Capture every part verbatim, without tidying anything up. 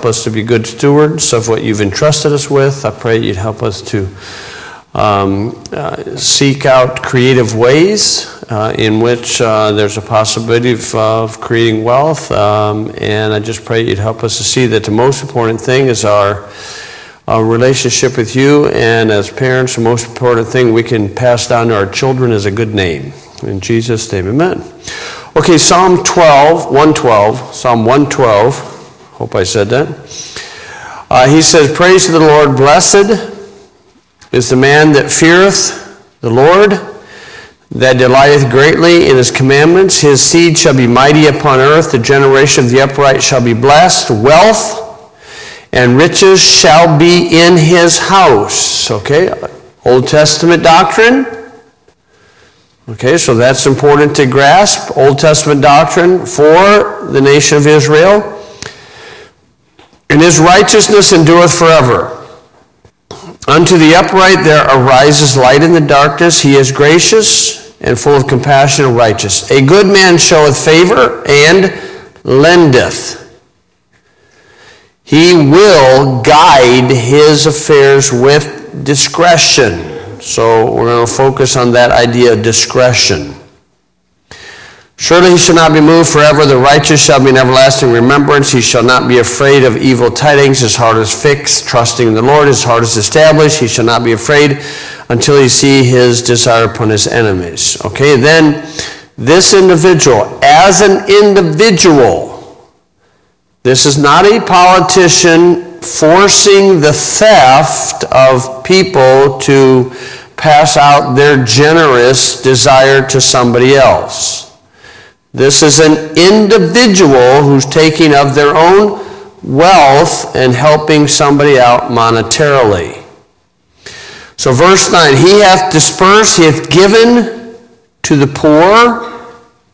help us to be good stewards of what you've entrusted us with. I pray you'd help us to um, uh, seek out creative ways uh, in which uh, there's a possibility of, of creating wealth. Um, and I just pray you'd help us to see that the most important thing is our, our relationship with you. And as parents, the most important thing we can pass down to our children is a good name. In Jesus' name, amen. Okay, Psalm twelve, one twelve, Psalm one twelve, hope I said that. Uh, he says, praise to the Lord, blessed is the man that feareth the Lord, that delighteth greatly in his commandments. His seed shall be mighty upon earth, the generation of the upright shall be blessed. Wealth and riches shall be in his house. Okay, Old Testament doctrine. Okay, so that's important to grasp. Old Testament doctrine for the nation of Israel. And his righteousness endureth forever. Unto the upright there arises light in the darkness. He is gracious and full of compassion and righteous. A good man showeth favor and lendeth. He will guide his affairs with discretion. So we're going to focus on that idea of discretion. Surely he shall not be moved forever. The righteous shall be in everlasting remembrance. He shall not be afraid of evil tidings. His heart is fixed, trusting in the Lord. His heart is established. He shall not be afraid until he see his desire upon his enemies. Okay, then this individual, as an individual, this is not a politician forcing the theft of people to pass out their generous desire to somebody else. This is an individual who's taking of their own wealth and helping somebody out monetarily. So verse nine, he hath dispersed, he hath given to the poor.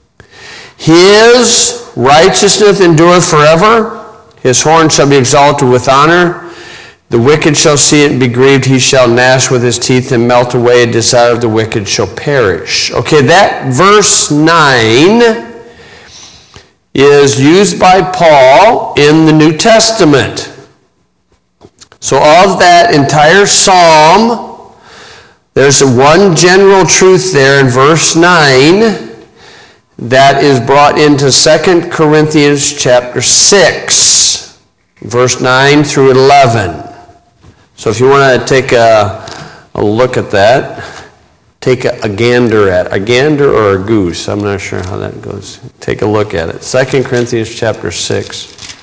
His righteousness endureth forever. His horn shall be exalted with honor. The wicked shall see it and be grieved. He shall gnash with his teeth and melt away. A desire of the wicked shall perish. Okay, that verse nine is used by Paul in the New Testament. So of that entire psalm, there's one general truth there in verse nine that is brought into Second Corinthians chapter six, verse nine through eleven. So if you want to take a, a look at that, take a, a gander at a gander or a goose. I'm not sure how that goes. Take a look at it. Second Corinthians chapter six.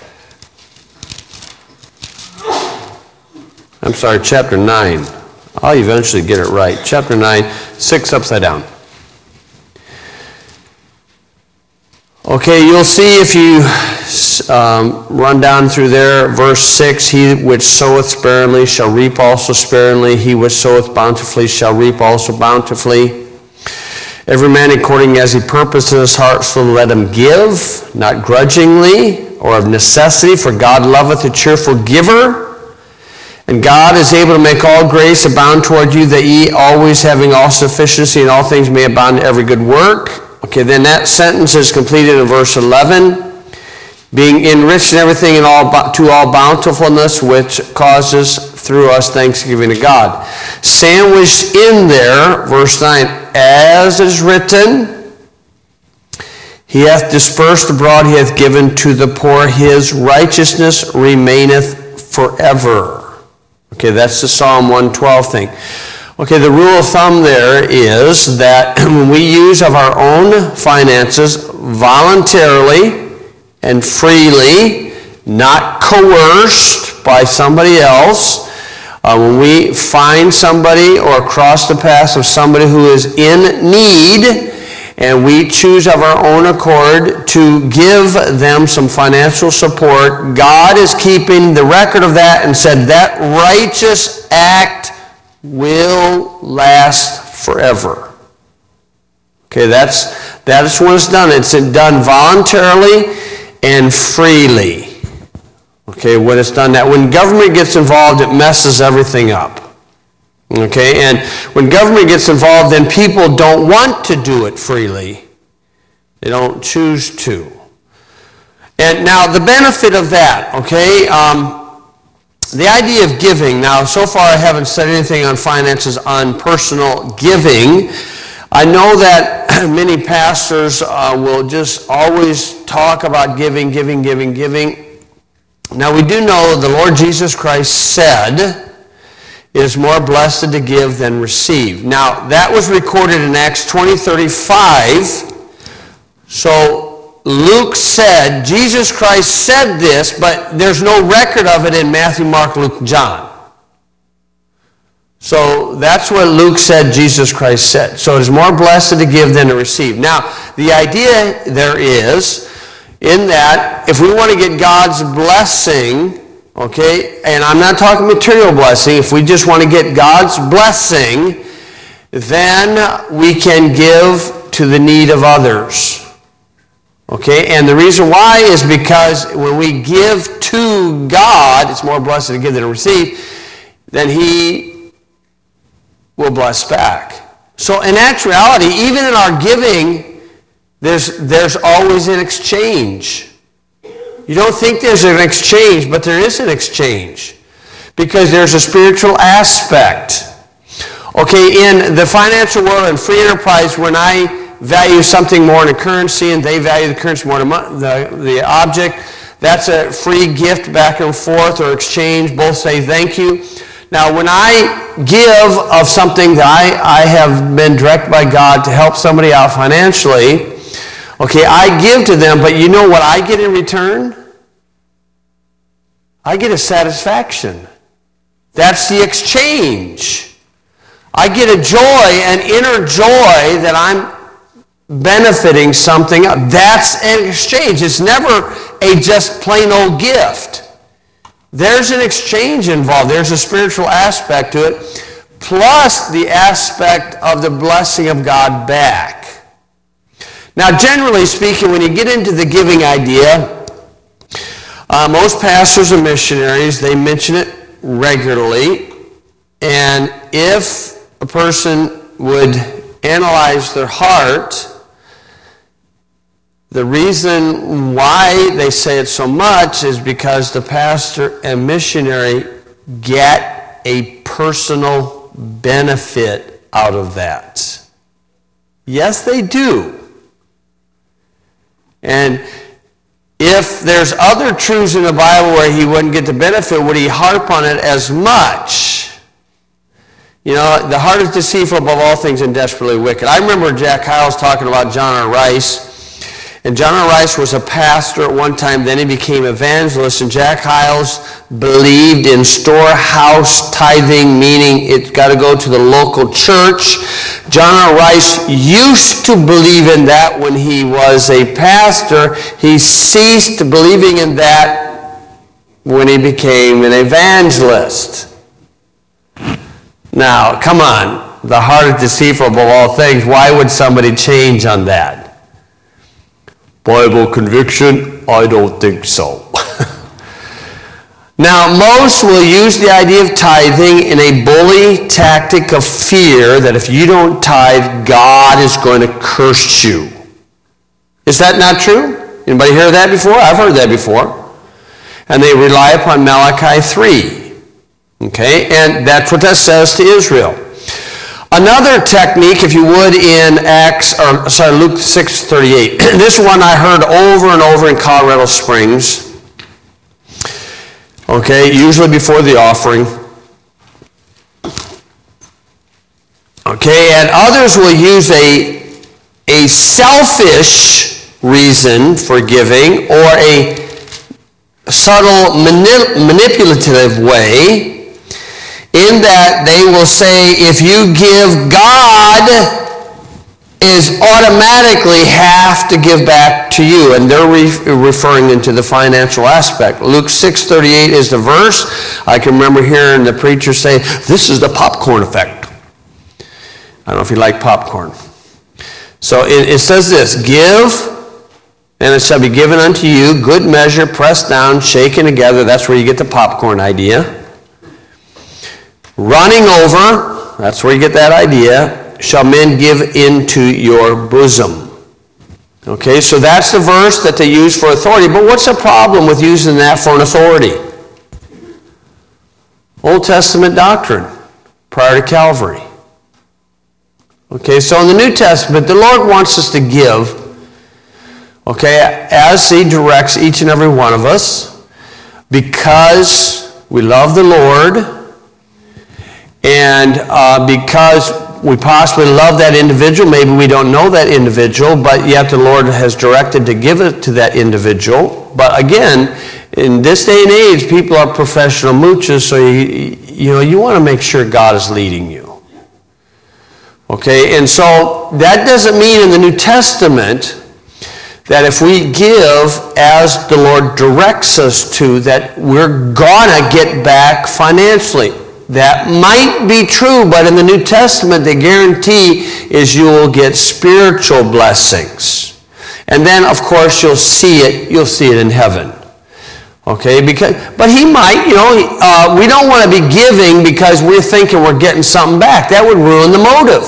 I'm sorry, chapter nine. I'll eventually get it right. Chapter nine, six upside down. Okay, you'll see if you um, run down through there, verse six, he which soweth sparingly shall reap also sparingly. He which soweth bountifully shall reap also bountifully. Every man according as he purposed in his heart, so let him give, not grudgingly or of necessity, for God loveth a cheerful giver. And God is able to make all grace abound toward you, that ye always having all sufficiency in all things may abound to every good work. Okay, then that sentence is completed in verse eleven. Being enriched in everything and all to all bountifulness, which causes through us thanksgiving to God. Sandwiched in there, verse nine, as is written, he hath dispersed abroad, he hath given to the poor, his righteousness remaineth forever. Okay, that's the Psalm one twelve thing. Okay, the rule of thumb there is that when we use of our own finances voluntarily and freely, not coerced by somebody else, uh, when we find somebody or cross the path of somebody who is in need, and we choose of our own accord to give them some financial support, God is keeping the record of that and said that righteous act will last forever. Okay, that's that's when it's done. It's done voluntarily and freely. Okay, when it's done that. When government gets involved, it messes everything up. Okay, and when government gets involved, then people don't want to do it freely. They don't choose to. And now the benefit of that, okay, um, the idea of giving. Now, so far I haven't said anything on finances on personal giving. I know that many pastors uh, will just always talk about giving, giving, giving, giving. Now, we do know the Lord Jesus Christ said, it is more blessed to give than receive. Now, that was recorded in Acts twenty thirty-five. So, Luke said, Jesus Christ said this, but there's no record of it in Matthew, Mark, Luke, John. So, that's what Luke said Jesus Christ said. So, it is more blessed to give than to receive. Now, the idea there is, in that, if we want to get God's blessing, okay, and I'm not talking material blessing, if we just want to get God's blessing, then we can give to the need of others. Okay, and the reason why is because when we give to God, it's more blessed to give than to receive, then He will bless back. So in actuality, even in our giving, there's, there's always an exchange. You don't think there's an exchange, but there is an exchange. Because there's a spiritual aspect. Okay, in the financial world and free enterprise, when I value something more than a currency and they value the currency more than the, the object, that's a free gift back and forth or exchange. Both say thank you. Now, when I give of something that I, I have been directed by God to help somebody out financially, okay, I give to them, but you know what I get in return? I get a satisfaction. That's the exchange. I get a joy, an inner joy that I'm benefiting something. That's an exchange. It's never a just plain old gift. There's an exchange involved. There's a spiritual aspect to it, plus the aspect of the blessing of God back. Now, generally speaking, when you get into the giving idea, uh, most pastors and missionaries, they mention it regularly. And if a person would analyze their heart, the reason why they say it so much is because the pastor and missionary get a personal benefit out of that. Yes, they do. And if there's other truths in the Bible where he wouldn't get the benefit, would he harp on it as much? You know, the heart is deceitful above all things and desperately wicked. I remember Jack Hyles talking about John R. Rice. And John R. Rice was a pastor at one time, then he became evangelist, and Jack Hyles believed in storehouse tithing, meaning it's got to go to the local church. John R. Rice used to believe in that when he was a pastor. He ceased believing in that when he became an evangelist. Now, come on, the heart is deceitful above all things. Why would somebody change on that? Bible conviction? I don't think so. Now, most will use the idea of tithing in a bully tactic of fear that if you don't tithe, God is going to curse you. Is that not true? Anybody hear that before? I've heard that before. And they rely upon Malachi three. Okay, and that's what that says to Israel. Another technique, if you would, in Acts, or sorry, Luke six thirty-eight. This one I heard over and over in Colorado Springs. Okay, usually before the offering. Okay, and others will use a, a selfish reason for giving or a subtle manip- manipulative way, in that they will say, if you give, God is automatically have to give back to you. And they're re- referring into the financial aspect. Luke six thirty-eight is the verse. I can remember hearing the preacher say, this is the popcorn effect. I don't know if you like popcorn. So it, it says this, give, and it shall be given unto you, good measure, pressed down, shaken together. That's where you get the popcorn idea. Running over, that's where you get that idea, shall men give into your bosom. Okay, so that's the verse that they use for authority. But what's the problem with using that for an authority? Old Testament doctrine prior to Calvary. Okay, so in the New Testament, the Lord wants us to give, okay, as He directs each and every one of us, because we love the Lord, and uh, because we possibly love that individual. Maybe we don't know that individual, but yet the Lord has directed to give it to that individual. But again, in this day and age, people are professional moochers, so you, you know, you want to make sure God is leading you. Okay, and so that doesn't mean in the New Testament that if we give as the Lord directs us to, that we're gonna get back financially. That might be true, but in the New Testament, the guarantee is you will get spiritual blessings. And then, of course, you'll see it, you'll see it in heaven. Okay, because, but he might, you know, uh, we don't want to be giving because we're thinking we're getting something back. That would ruin the motive.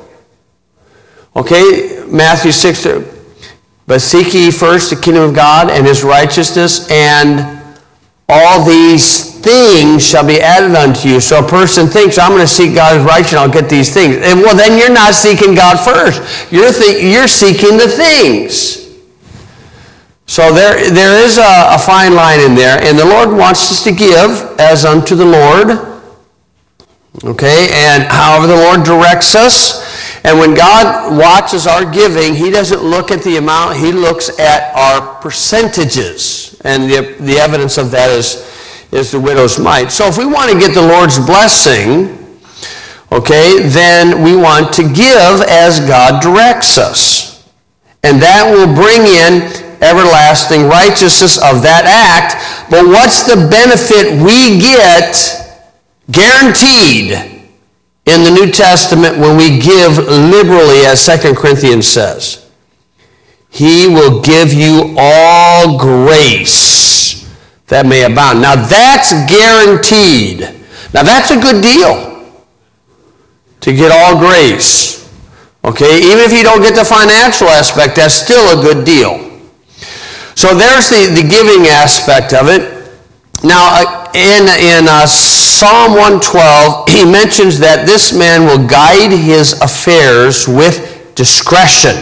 Okay, Matthew six, but seek ye first the kingdom of God and His righteousness, and all these things shall be added unto you. So a person thinks, I'm going to seek God's righteousness and I'll get these things. And well, then you're not seeking God first. You're, th- you're seeking the things. So there, there is a, a fine line in there, and the Lord wants us to give as unto the Lord, okay, and however the Lord directs us. And when God watches our giving, He doesn't look at the amount, He looks at our percentages, and the, the evidence of that is, is the widow's mite. So if we want to get the Lord's blessing, okay, then we want to give as God directs us, and that will bring in everlasting righteousness of that act. But what's the benefit we get guaranteed in the New Testament when we give liberally, as Second Corinthians says? He will give you all grace that may abound. Now that's guaranteed. Now that's a good deal, to get all grace. Okay, even if you don't get the financial aspect, that's still a good deal. So there's the, the giving aspect of it. Now, uh, in, in uh, Psalm one twelve, he mentions that this man will guide his affairs with discretion.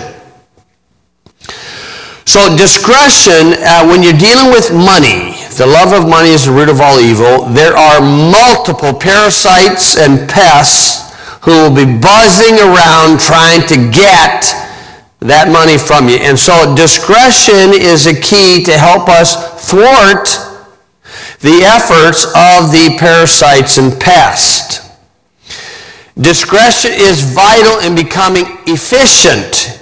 So discretion, uh, when you're dealing with money, the love of money is the root of all evil. There are multiple parasites and pests who will be buzzing around trying to get that money from you. And so discretion is a key to help us thwart the efforts of the parasites and pests. Discretion is vital in becoming efficient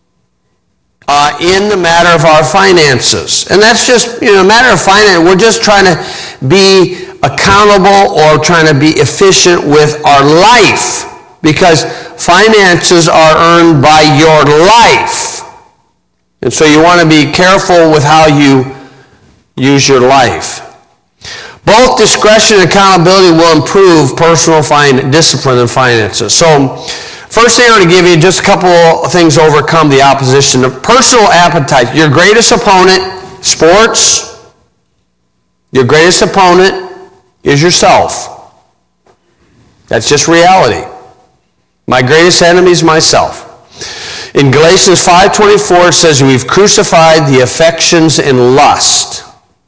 uh, in the matter of our finances. And that's just, you know, a matter of finance. We're just trying to be accountable or trying to be efficient with our life, because finances are earned by your life. And so you want to be careful with how you use your life. Both discretion and accountability will improve personal fin- discipline and finances. So, first thing I want to give you, just a couple of things to overcome the opposition. Of personal appetite. Your greatest opponent, sports, your greatest opponent is yourself. That's just reality. My greatest enemy is myself. In Galatians five twenty-four, it says, we've crucified the affections and lust.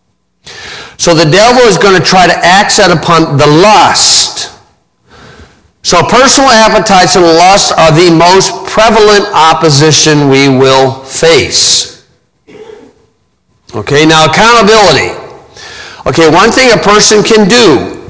So the devil is going to try to accent upon the lust. So personal appetites and lust are the most prevalent opposition we will face. Okay, now accountability. Okay, one thing a person can do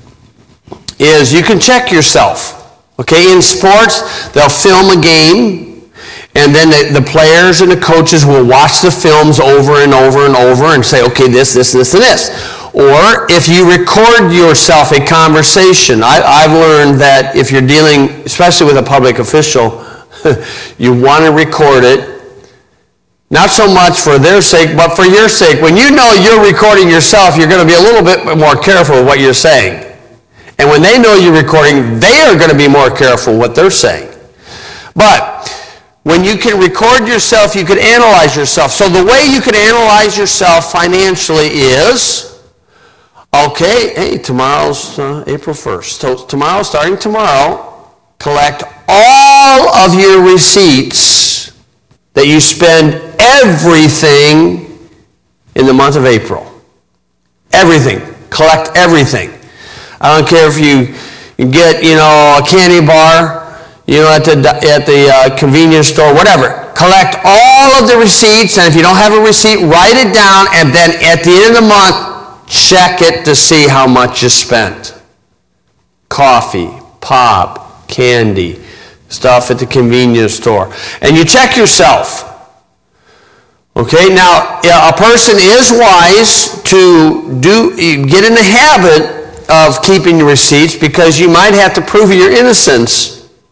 is you can check yourself. Okay, in sports, they'll film a game, and then the, the players and the coaches will watch the films over and over and over and say, okay, this, this, this, and this. Or if you record yourself a conversation, I, I've learned that if you're dealing, especially with a public official, you want to record it, not so much for their sake, but for your sake. When you know you're recording yourself, you're going to be a little bit more careful with what you're saying. And when they know you're recording, they are going to be more careful what they're saying. But When you can record yourself, you can analyze yourself. So the way you can analyze yourself financially is, okay, hey, tomorrow's uh, April first. So tomorrow, starting tomorrow, collect all of your receipts that you spend everything in the month of April. Everything. Collect everything. I don't care if you, you get, you know, a candy bar, you know, at the at the uh, convenience store, whatever. Collect all of the receipts, and if you don't have a receipt, write it down, and then at the end of the month, check it to see how much you spent. Coffee, pop, candy, stuff at the convenience store. And you check yourself. Okay, now, a person is wise to do get in the habit of keeping your receipts because you might have to prove your innocence.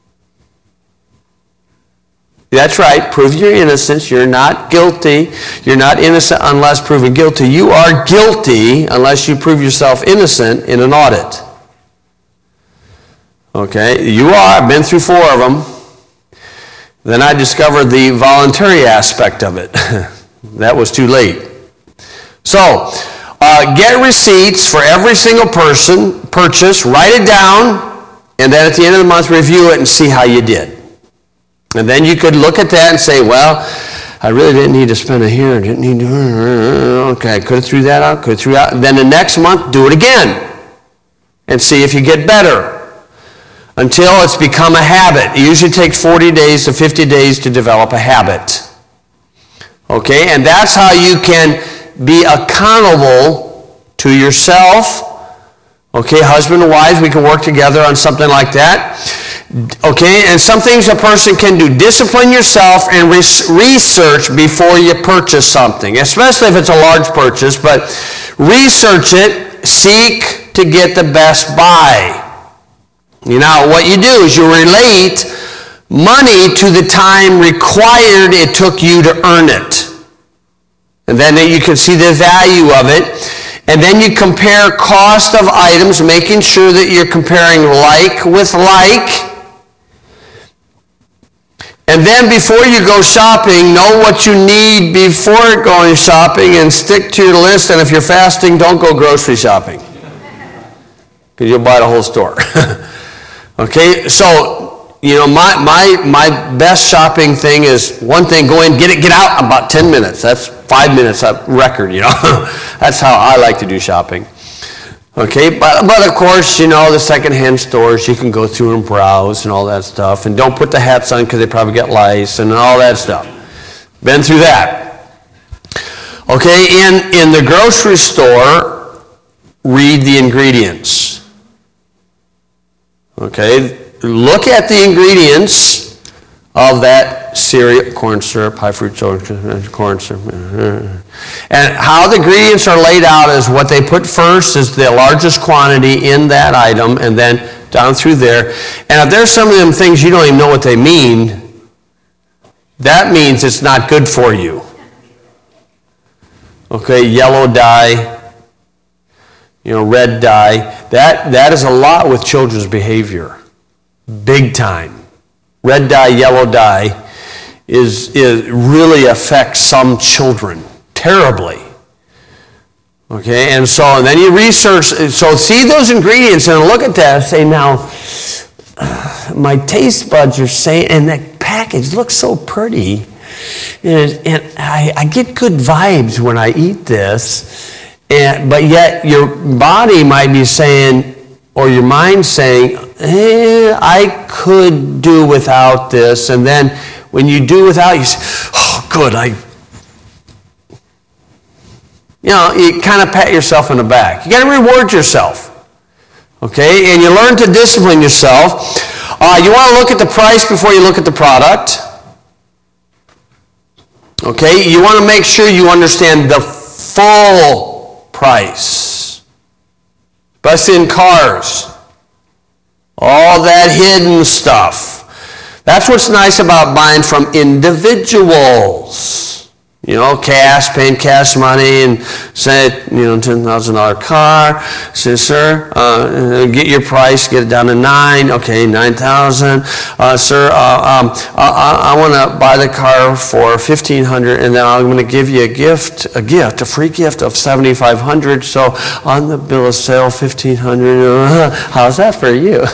That's right, prove your innocence. You're not guilty. You're not innocent unless proven guilty. You are guilty unless you prove yourself innocent in an audit. Okay, you are. I've been through four of them. Then I discovered the voluntary aspect of it. That was too late. So, uh, get receipts for every single person, purchase, write it down, and then at the end of the month, review it and see how you did. And then you could look at that and say, well, I really didn't need to spend it here. I didn't need to, okay, I could have threw that out, could have threw out. Then the next month, do it again and see if you get better until it's become a habit. It usually takes forty days to fifty days to develop a habit. Okay, and that's how you can be accountable to yourself. Okay, husband and wives, we can work together on something like that. Okay, and some things a person can do. Discipline yourself and research before you purchase something, especially if it's a large purchase, but research it, seek to get the best buy. You know, what you do is you relate money to the time required it took you to earn it. And then you can see the value of it. And then you compare cost of items, making sure that you're comparing like with like. And then before you go shopping, know what you need before going shopping and stick to your list. And if you're fasting, don't go grocery shopping, because you'll buy the whole store. Okay, so, you know, my, my, my best shopping thing is one thing, go in, get it, get out, about ten minutes. That's five minutes a record, you know. That's how I like to do shopping. Okay, but, but of course, you know, the secondhand stores, you can go through and browse and all that stuff. And don't put the hats on because they probably get lice and all that stuff. Been through that. Okay, in, in the grocery store, read the ingredients. Okay, look at the ingredients of that cereal, corn syrup, high fruit chocolate, corn syrup. And how the ingredients are laid out is what they put first is the largest quantity in that item, and then down through there. And if there's some of them things you don't even know what they mean, that means it's not good for you. Okay, yellow dye, you know, red dye. That, that is a lot with children's behavior. Big time. Red dye, yellow dye is, is really affects some children terribly. Okay, and so and then you research, so see those ingredients and look at that and say, now, my taste buds are saying, and that package looks so pretty, and, and I, I get good vibes when I eat this, and, but yet your body might be saying, or your mind saying, eh, I could do without this, and then when you do without, you say, oh, good, I, you know, you kind of pat yourself on the back. You got to reward yourself, okay? And you learn to discipline yourself. Uh, you want to look at the price before you look at the product, okay? You want to make sure you understand the full price, especially in cars. All that hidden stuff. That's what's nice about buying from individuals. You know, cash, paying cash money, and say, you know, ten thousand dollars car. Say, sir, uh, get your price, get it down to nine. Okay, nine thousand. Uh, sir, uh, um, I, I want to buy the car for fifteen hundred dollars, and then I'm going to give you a gift, a gift, a free gift of seventy-five hundred dollars. So on the bill of sale, fifteen hundred dollars. How's that for you?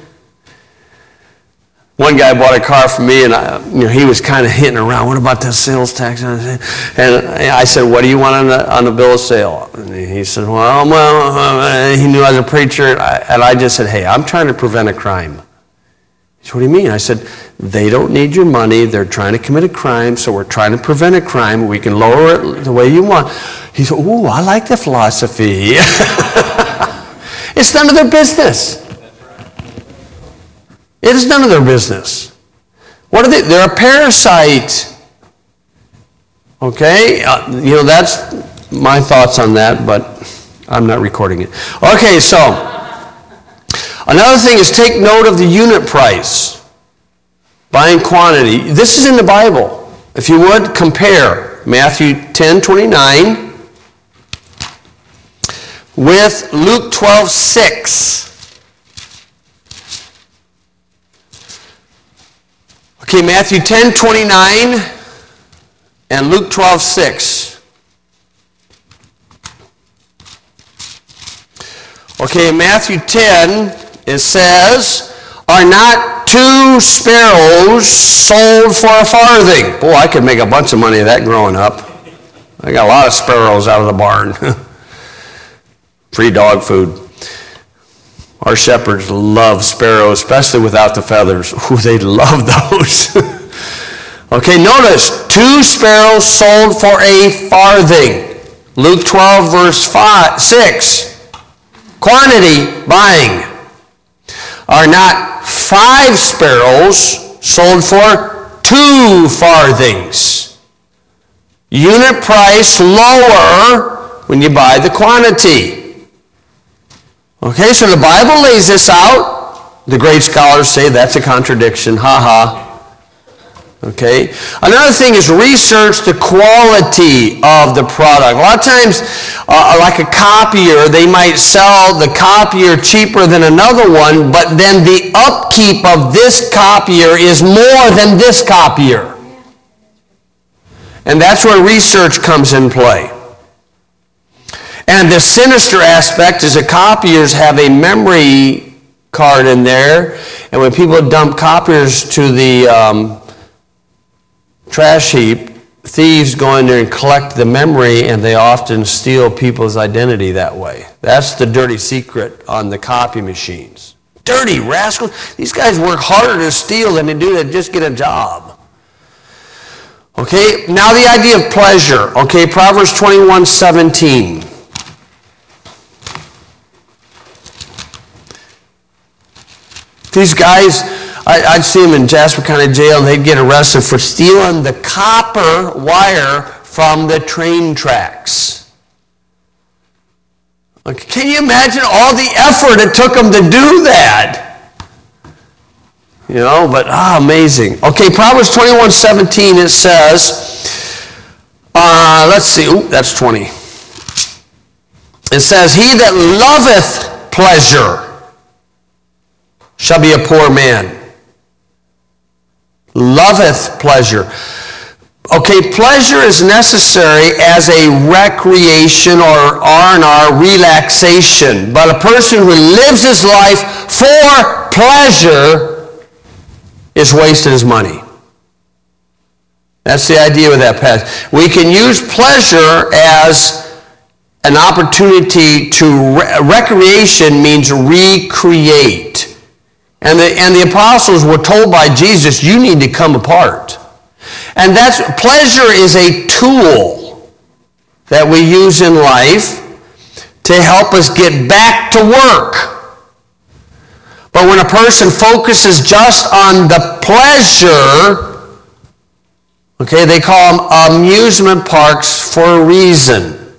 One guy bought a car for me, and I, you know, he was kind of hitting around. What about that sales tax? And I said, "What do you want on the on the bill of sale?" And he said, "Well, well." He knew I was a preacher, and I just said, "Hey, I'm trying to prevent a crime." He said, "What do you mean?" I said, "They don't need your money. They're trying to commit a crime, so we're trying to prevent a crime. We can lower it the way you want." He said, "Ooh, I like the philosophy." It's none of their business. It is none of their business. What are they? They're a parasite. Okay? Uh, you know, that's my thoughts on that, but I'm not recording it. Okay, so another thing is take note of the unit price. Buying quantity. This is in the Bible. If you would, compare Matthew ten twenty-nine with Luke twelve six. Okay, Matthew ten twenty-nine and Luke twelve six. Okay, in Matthew ten, it says, "Are not two sparrows sold for a farthing?" Boy, I could make a bunch of money of that growing up. I got a lot of sparrows out of the barn. Free dog food. Our shepherds love sparrows, especially without the feathers. Ooh, they love those. Okay, notice, two sparrows sold for a farthing. Luke twelve, verse five, six. Quantity, buying. Are not five sparrows sold for two farthings? Unit price lower when you buy the quantity. Okay, so the Bible lays this out. The great scholars say that's a contradiction. Ha ha. Okay. Another thing is research the quality of the product. A lot of times, uh, like a copier, they might sell the copier cheaper than another one, but then the upkeep of this copier is more than this copier. And that's where research comes in play. And the sinister aspect is that copiers have a memory card in there, and when people dump copiers to the um, trash heap, thieves go in there and collect the memory, and they often steal people's identity that way. That's the dirty secret on the copy machines. Dirty rascals. These guys work harder to steal than they do to just get a job. Okay, now the idea of pleasure. Okay, Proverbs twenty-one seventeen. These guys, I, I'd see them in Jasper County Jail, and they'd get arrested for stealing the copper wire from the train tracks. Like, can you imagine all the effort it took them to do that? You know, but ah, amazing. Okay, Proverbs twenty-one seventeen, it says, uh, let's see, ooh, that's twenty. It says, "He that loveth pleasure shall be a poor man." Loveth pleasure. Okay, pleasure is necessary as a recreation or R and R relaxation. But a person who lives his life for pleasure is wasting his money. That's the idea with that passage. We can use pleasure as an opportunity to, re- recreation means recreate. And the, and the apostles were told by Jesus, you need to come apart. And that's, pleasure is a tool that we use in life to help us get back to work. But when a person focuses just on the pleasure, okay, they call them amusement parks for a reason.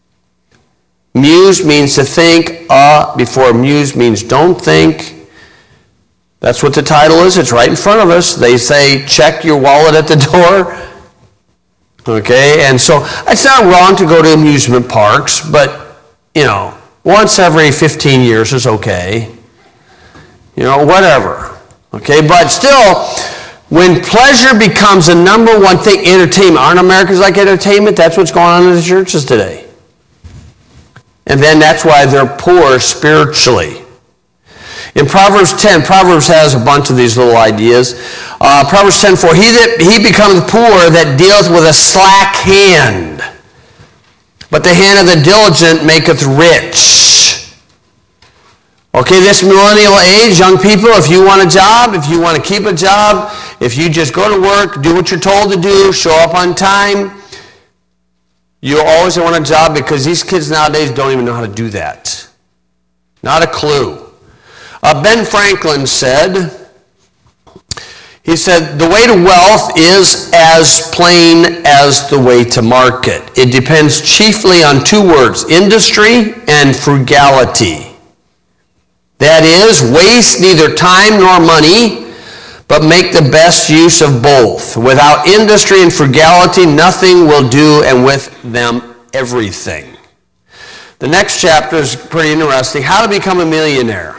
Muse means to think, uh, before muse means don't think. That's what the title is. It's right in front of us. They say, check your wallet at the door. Okay, and so it's not wrong to go to amusement parks, but, you know, once every fifteen years is okay. You know, whatever. Okay, but still, when pleasure becomes the number one thing, entertainment, aren't Americans like entertainment? That's what's going on in the churches today. And then that's why they're poor spiritually. In Proverbs ten, Proverbs has a bunch of these little ideas. Uh, Proverbs ten four, he that he becomes poor that dealeth with a slack hand, but the hand of the diligent maketh rich. Okay, this millennial age, young people, if you want a job, if you want to keep a job, if you just go to work, do what you're told to do, show up on time, you always want a job, because these kids nowadays don't even know how to do that. Not a clue. Uh, Ben Franklin said, he said, the way to wealth is as plain as the way to market. It depends chiefly on two words, industry and frugality. That is, waste neither time nor money, but make the best use of both. Without industry and frugality, nothing will do, and with them, everything. The next chapter is pretty interesting. How to become a millionaire.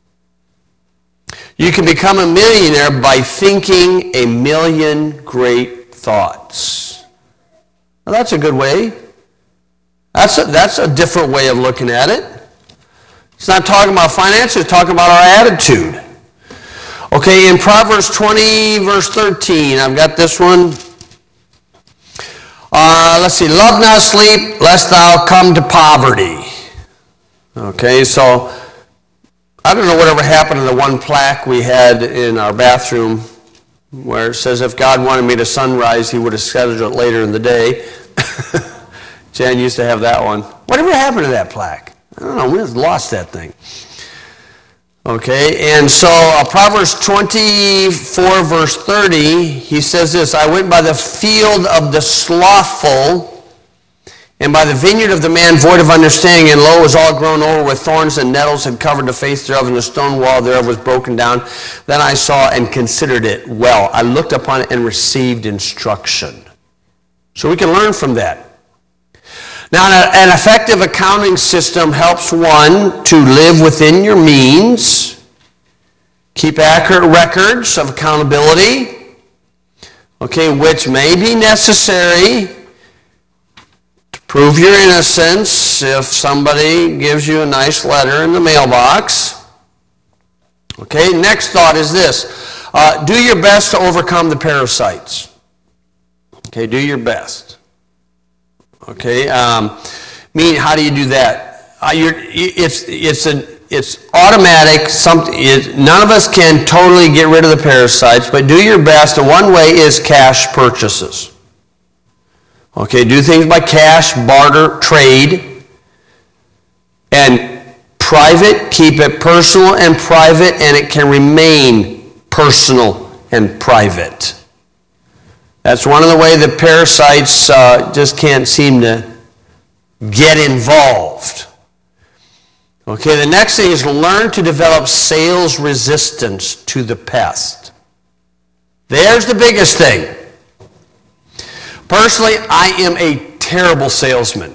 You can become a millionaire by thinking a million great thoughts. Well, that's a good way. That's a, that's a different way of looking at it. It's not talking about finances, it's talking about our attitude. Okay, in Proverbs twenty, verse thirteen, I've got this one. Uh, let's see, love not sleep, lest thou come to poverty. Okay, so I don't know whatever happened to the one plaque we had in our bathroom where it says if God wanted me to sunrise, he would have scheduled it later in the day. Jan used to have that one. Whatever happened to that plaque? I don't know, we just lost that thing. Okay, and so uh, Proverbs twenty-four, verse thirty, he says this, I went by the field of the slothful, and by the vineyard of the man void of understanding, and lo, it was all grown over with thorns, and nettles had covered the face thereof, and the stone wall thereof was broken down. Then I saw and considered it well. I looked upon it and received instruction. So we can learn from that. Now, an effective accounting system helps one to live within your means, keep accurate records of accountability, okay, which may be necessary to prove your innocence if somebody gives you a nice letter in the mailbox. Okay, next thought is this. Uh, do your best to overcome the parasites. Okay, do your best. Okay, um, meaning how do you do that? Uh, you're, it's it's a it's automatic. Something it, none of us can totally get rid of the parasites, but do your best. And one way is cash purchases. Okay, do things by cash, barter, trade, and private. Keep it personal and private, and it can remain personal and private. That's one of the ways the parasites uh, just can't seem to get involved. Okay, the next thing is learn to develop sales resistance to the pest. There's the biggest thing. Personally, I am a terrible salesman.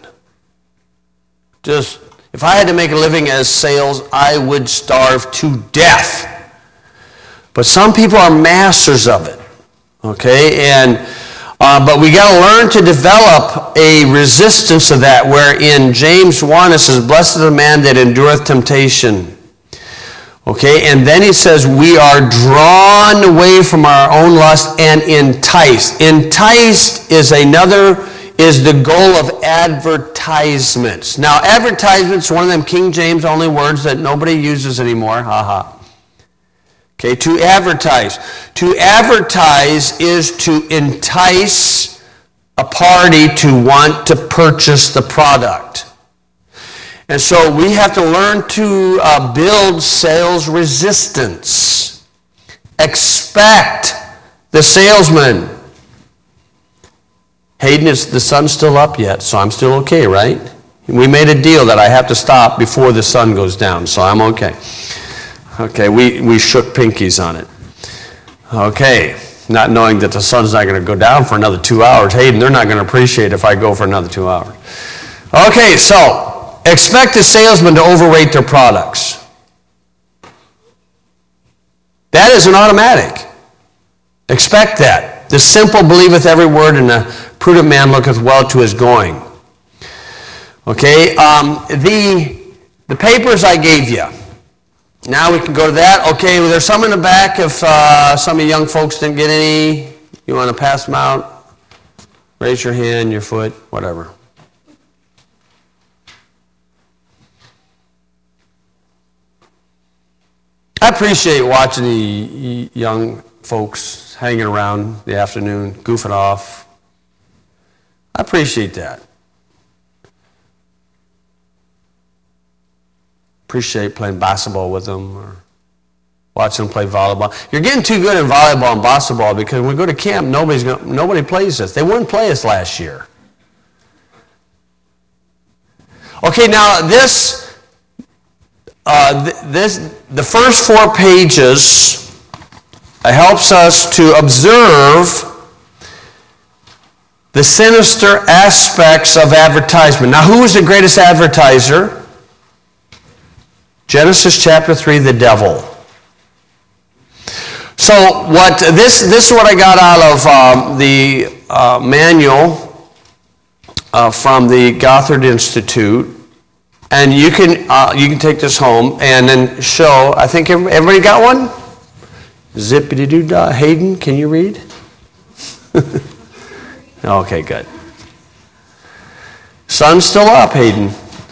Just, if I had to make a living as sales, I would starve to death. But some people are masters of it. Okay, and uh, but we got to learn to develop a resistance to that, where in James one it says, blessed is the man that endureth temptation. Okay, and then he says, we are drawn away from our own lust and enticed. Enticed is another, is the goal of advertisements. Now, advertisements, one of them King James only words that nobody uses anymore, haha. Okay, to advertise. To advertise is to entice a party to want to purchase the product. And so we have to learn to uh, build sales resistance. Expect the salesman. Hayden, is the sun still up yet? So I'm still okay, right? We made a deal that I have to stop before the sun goes down, so I'm okay. Okay, we, we shook pinkies on it. Okay. not knowing that the sun's not going to go down for another two hours. Hayden, they're not going to appreciate if I go for another two hours. Okay, so expect the salesman to overrate their products. That is an automatic. Expect that. The simple believeth every word, and the prudent man looketh well to his going. Okay, um, the, the papers I gave you. Now we can go to that. Okay, well, there's some in the back. If uh, some of you young folks didn't get any, you want to pass them out, raise your hand, your foot, whatever. I appreciate watching the young folks hanging around the afternoon, goofing off. I appreciate that. Appreciate playing basketball with them or watching them play volleyball. You're getting too good in volleyball and basketball because when we go to camp, nobody's gonna, nobody plays us. They wouldn't play us last year. Okay, now this... Uh, th this, the first four pages uh, helps us to observe the sinister aspects of advertisement. Now, who is the greatest advertiser? Genesis chapter three, the devil. So, what this this is what I got out of um, the uh, manual uh, from the Gothard Institute. And you can uh, you can take this home and then show. I think everybody got one. Zippity doo dah. Hayden, can you read? Okay, good. Sun's still up, Hayden.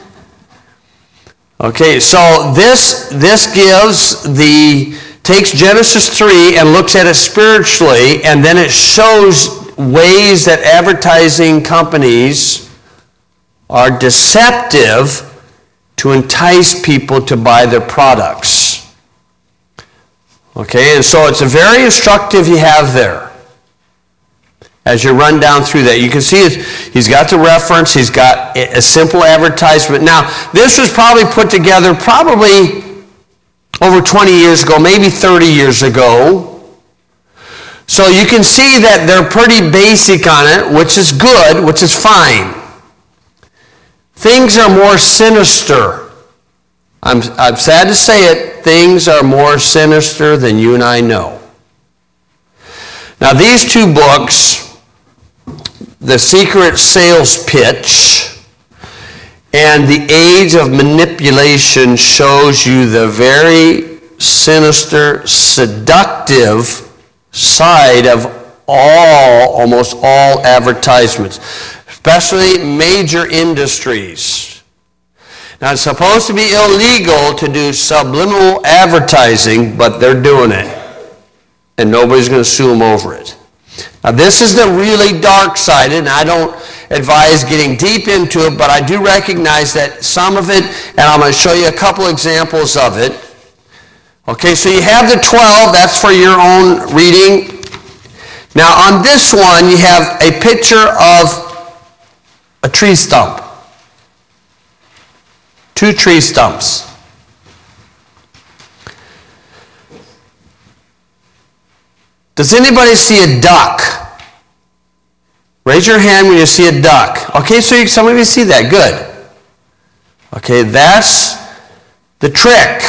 Okay, so this this gives the takes Genesis three and looks at it spiritually, and then it shows ways that advertising companies are deceptive to entice people to buy their products. Okay, and so it's a very instructive you have there. As you run down through that, you can see it, he's got the reference, he's got a simple advertisement. Now, this was probably put together probably over twenty years ago, maybe thirty years ago. So you can see that they're pretty basic on it, which is good, which is fine. Things are more sinister. I'm, I'm sad to say it, things are more sinister than you and I know. Now these two books, The Secret Sales Pitch and The Age of Manipulation, shows you the very sinister, seductive side of all, almost all advertisements, especially major industries. Now, it's supposed to be illegal to do subliminal advertising, but they're doing it. And nobody's going to sue them over it. Now, this is the really dark side, and I don't advise getting deep into it, but I do recognize that some of it, and I'm going to show you a couple examples of it. Okay, so you have the twelve, that's for your own reading. Now, on this one, you have a picture of a tree stump. Two tree stumps. Does anybody see a duck? Raise your hand when you see a duck. Okay, so you, some of you see that. Good. Okay, that's the trick.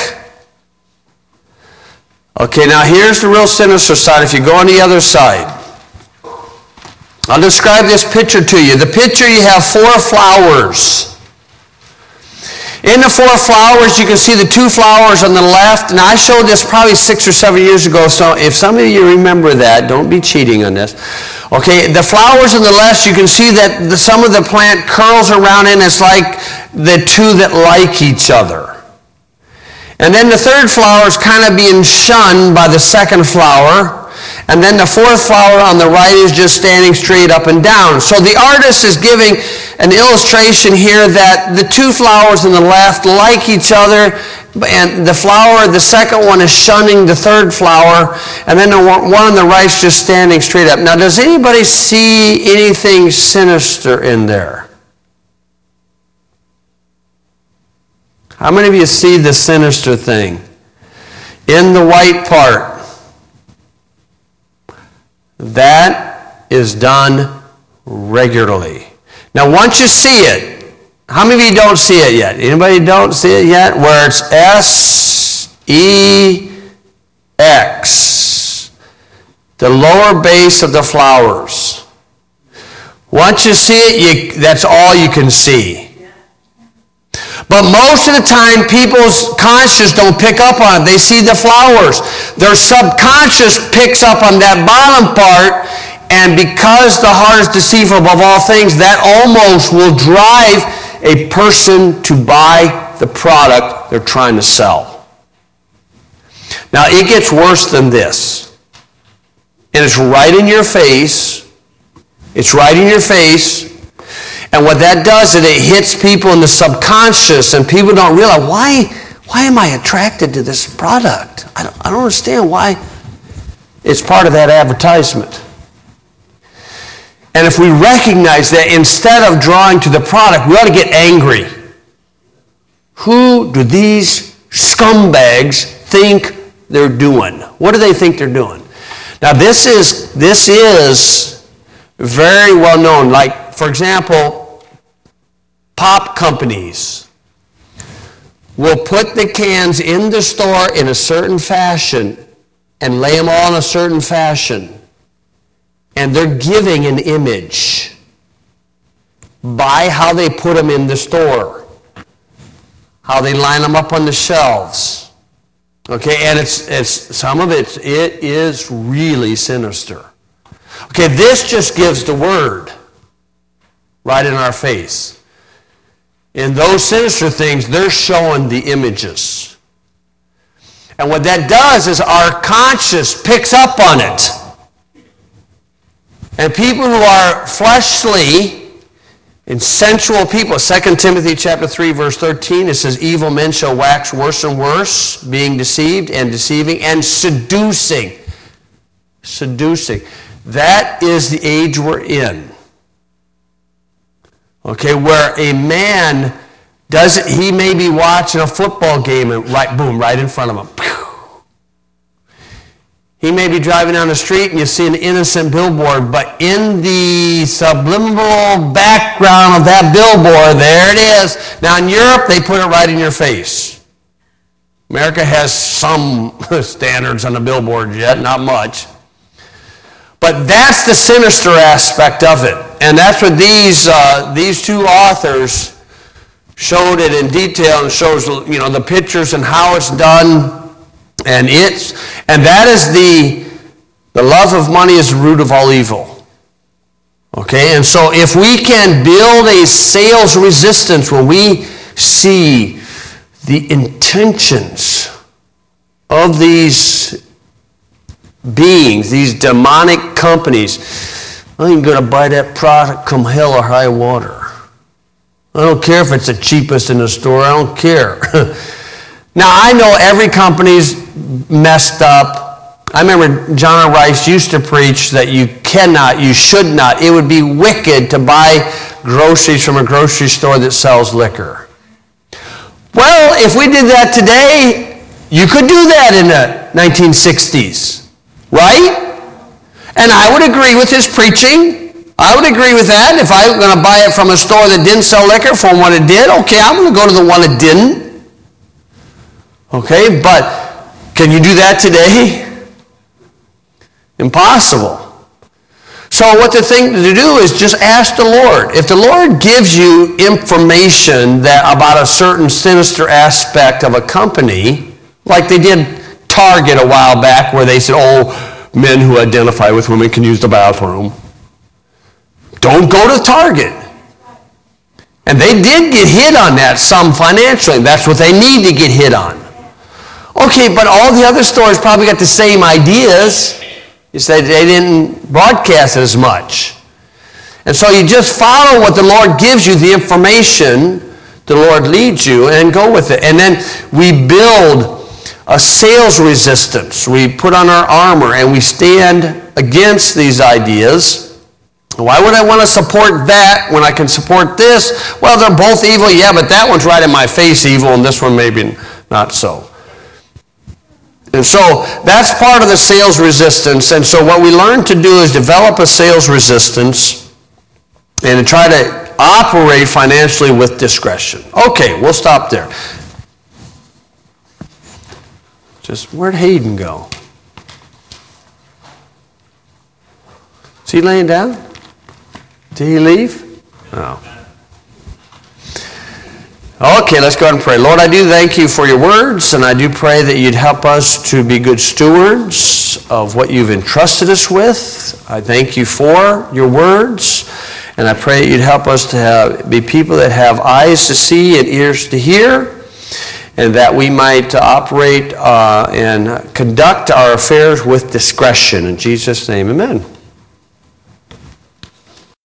Okay, now here's the real sinister side. If you go on the other side, I'll describe this picture to you. The picture, you have four flowers. In the four flowers, you can see the two flowers on the left. Now, I showed this probably six or seven years ago, so if some of you remember that, don't be cheating on this. Okay, the flowers on the left, you can see that the, some of the plant curls around and it's like the two that like each other. And then the third flower is kind of being shunned by the second flower. And then the fourth flower on the right is just standing straight up and down. So the artist is giving an illustration here that the two flowers on the left like each other, and the flower, the second one, is shunning the third flower, and then the one on the right is just standing straight up. Now, does anybody see anything sinister in there? How many of you see the sinister thing? In the white part, That is done regularly. Now, once you see it, how many of you don't see it yet? Anybody don't see it yet? Where it's S E X, the lower base of the flowers. Once you see it, you, that's all you can see. But most of the time, people's conscious don't pick up on it. They see the flowers. Their subconscious picks up on that bottom part, and because the heart is deceitful above all things, that almost will drive a person to buy the product they're trying to sell. Now, it gets worse than this. And it's right in your face. It's right in your face. And what that does is it hits people in the subconscious, and people don't realize, why, why am I attracted to this product? I don't, I don't understand why. It's part of that advertisement. And if we recognize that, instead of drawing to the product, we ought to get angry. Who do these scumbags think they're doing? What do they think they're doing? Now, this is, this is very well known. Like, for example, pop companies will put the cans in the store in a certain fashion and lay them all in a certain fashion. And they're giving an image by how they put them in the store, how they line them up on the shelves. Okay, and it's, it's some of it, it is really sinister. Okay, this just gives the word right in our face. In those sinister things, they're showing the images. And what that does is our conscience picks up on it. And people who are fleshly and sensual people, Second Timothy chapter three, verse thirteen, it says, evil men shall wax worse and worse, being deceived and deceiving and seducing. Seducing. That is the age we're in. Okay, where a man does, he may be watching a football game and right, boom, right in front of him. Pew. He may be driving down the street and you see an innocent billboard, but in the subliminal background of that billboard, there it is. Now in Europe, they put it right in your face. America has some standards on the billboard yet, not much. But that's the sinister aspect of it. And that's what these uh, these two authors showed it in detail, and shows, you know, the pictures and how it's done. And it's and that is the the love of money is the root of all evil. Okay, and so if we can build a sales resistance when we see the intentions of these beings, these demonic companies, I'm going to buy that product come hell or high water. I don't care if it's the cheapest in the store. I don't care. Now, I know every company's messed up. I remember John R. Rice used to preach that you cannot, you should not, it would be wicked to buy groceries from a grocery store that sells liquor. Well, if we did that today, you could do that in the nineteen sixties, right? And I would agree with his preaching. I would agree with that. If I was going to buy it from a store that didn't sell liquor from one that did, okay, I'm going to go to the one that didn't. Okay, but can you do that today? Impossible. So what the thing to do is just ask the Lord. If the Lord gives you information that about a certain sinister aspect of a company, like they did Target a while back, where they said, oh, men who identify with women can use the bathroom. Don't go to Target. And they did get hit on that, some financially. That's what they need to get hit on. Okay, but all the other stores probably got the same ideas. You said they didn't broadcast it as much. And so you just follow what the Lord gives you, the information the Lord leads you, and go with it. And then we build a sales resistance. We put on our armor and we stand against these ideas. Why would I want to support that when I can support this? Well, they're both evil, yeah, but that one's right in my face evil, and this one maybe not so. And so that's part of the sales resistance. And so what we learn to do is develop a sales resistance and try to operate financially with discretion. Okay, we'll stop there. Just, where'd Hayden go? Is he laying down? Did he leave? No. Okay, let's go ahead and pray. Lord, I do thank you for your words, and I do pray that you'd help us to be good stewards of what you've entrusted us with. I thank you for your words, and I pray that you'd help us to have, be people that have eyes to see and ears to hear, and that we might operate uh, and conduct our affairs with discretion. In Jesus' name, amen.